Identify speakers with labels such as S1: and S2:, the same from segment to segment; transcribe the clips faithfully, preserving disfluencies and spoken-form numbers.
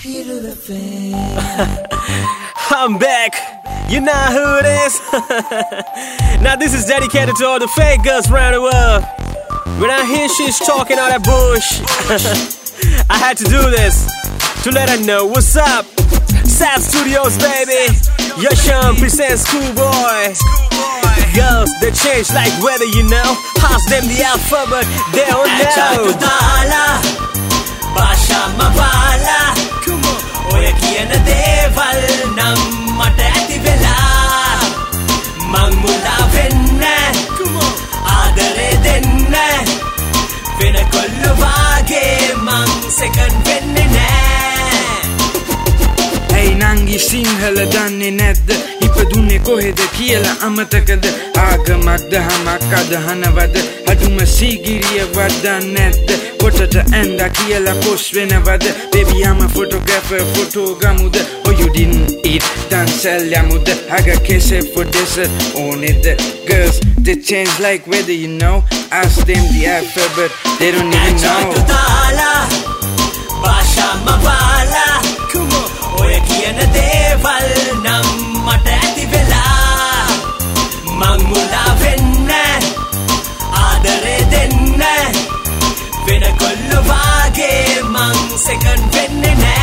S1: I'm back. You know who it is. Now this is dedicated to all the fake girls around the world. When I hear she's talking all that bush, I had to do this to let her know what's up. Sap Studios, baby. Yasham presents Schoolboy. Girls, they change like weather, you know. Pass them the alphabet, they don't know. Basha Mabala, Oya Kiyana Deval, Nammata Ati Vela, Mangmula Venne, Adare Denne, Vena Kollovage, Mang Second Venne.
S2: Hey Nangi Sinhala danne නැද්ද ඉපදුනේ කොහෙද කියලා අමතකද ආගමක්ද හමක්ද හනවද අදුම සීගිරිය වදන් නැද්ද පොටට ඇඳා කියලා පොස් වෙනවද baby I'm a photographer photo ගමුද oh you didn't eat dancel යමුද I got kisses for dessert on it girls they change like weather you know ask them the alphabet they don't even know
S1: Basha Mabala Oya Kiyana Deval Nammata Ati Vela Mangmula Venne Adare Denne Vena Kollovage Mang Second Venne ne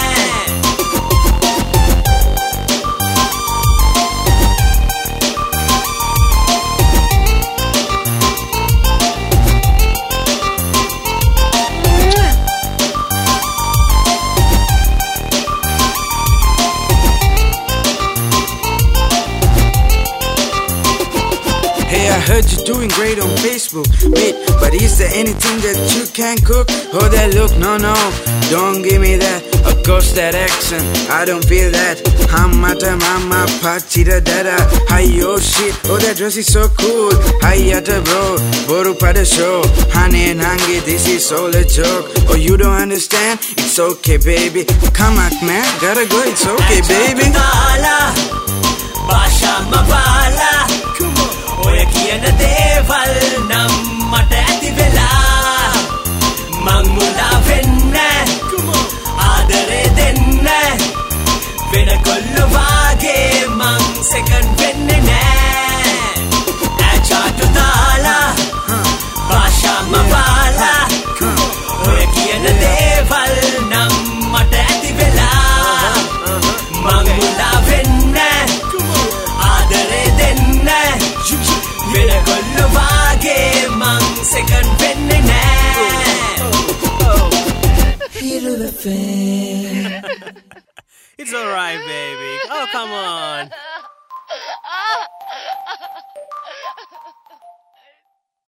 S2: I heard you doing great on Facebook. Wait, but is there anything that you can cook? Oh, that look, no, no, don't give me that. Of course, that accent, I don't feel that. Hamata mama pachira dada. Hi, oh shit, oh that dress is so cool. Hi, yata bro, boru pada show. Honey and hangi, this is all a joke. Oh, you don't understand? It's okay, baby. Come on, man, gotta go, it's okay, baby.
S1: Basha Mabala Oya Kiyana Deval Nammata Ati Vela Mangmula Venne Adare Denne Vena Kollovage Mang Second Venne ne Achatu Dala Basha Mabala Oya Kiyana Deval Nammata Ati Vela Mangmula Venne Adare Denne Vena Kollovage Mang Second Venne ne It's alright baby, oh come on.